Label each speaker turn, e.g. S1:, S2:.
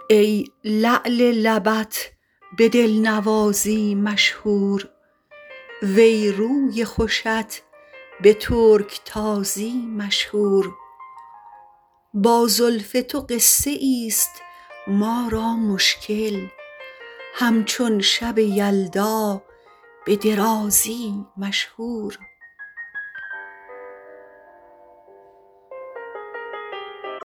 S1: ای لعل لبت به دلنوازی مشهور وی روی خوشت به ترکتازی مشهور با زلف تو قصه ایست ما را مشکل همچون شب یلدا به درازی مشهور